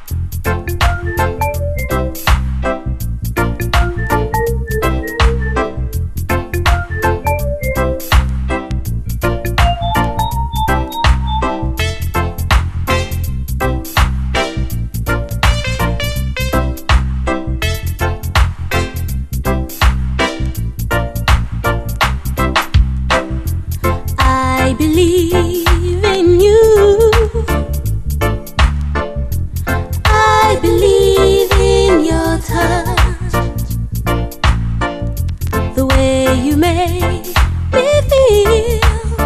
I believe in you. I believe in your touch, the way you make me feel.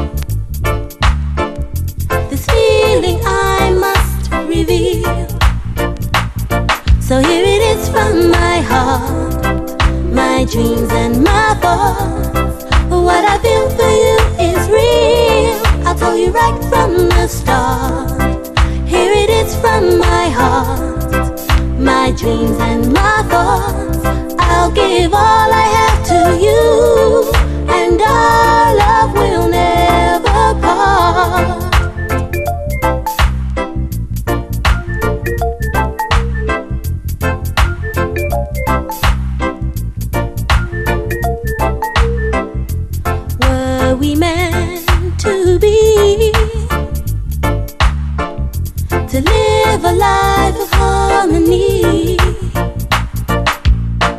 This feeling I must reveal. So here it is from my heart, my dreams and my thoughts. What I feel for you is real. I told you right from the start. Here it is from my heart, my dreams and my thoughts. I'll give all I have to you, and our love will never part. Were we meant to be?